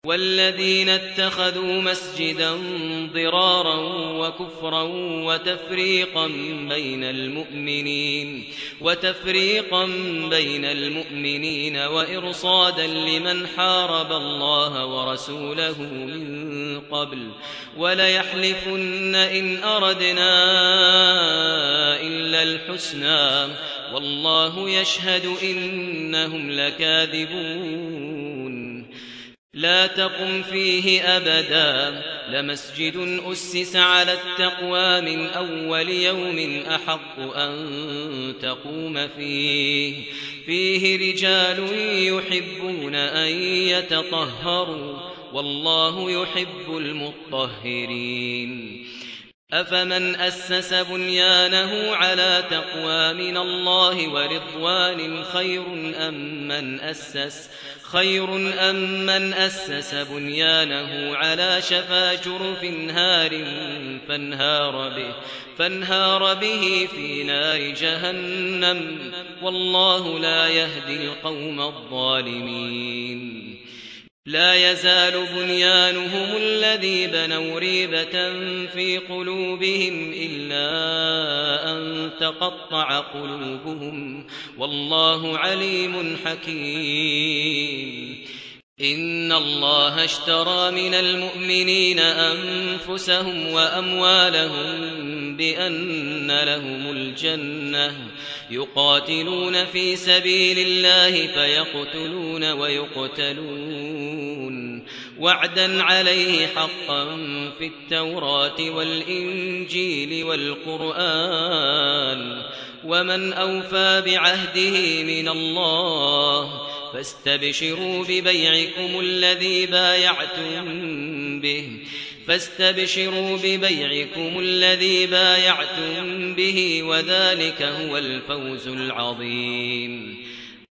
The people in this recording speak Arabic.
والذين اتخذوا مسجدا ضرارا وكفرا وتفريقا بين المؤمنين وإرصادا لمن حارب الله ورسوله من قبل وليحلفن إن أردنا إلا الحسنى والله يشهد إنهم لكاذبون لا تقم فيه أبدا لمسجد أسس على التقوى من أول يوم أحق أن تقوم فيه رجال يحبون أن يتطهروا والله يحب المطهرين أفمن أسس بنيانه على تقوى من الله ورضوان خير أم من أسس بنيانه على شفا جرف هار فانهار به في نار جهنم والله لا يهدي القوم الظالمين لا يزال بنيانهم الذي بنوا ريبة في قلوبهم إلا أن تقطع قلوبهم والله عليم حكيم إن الله اشترى من المؤمنين أنفسهم وأموالهم بأن لهم الجنة يقاتلون في سبيل الله فيقتلون ويقتلون وعدا عليه حقا في التوراة والإنجيل والقرآن ومن أوفى بعهده من الله فاستبشروا ببيعكم الذي بايعتم به وذلك هو الفوز العظيم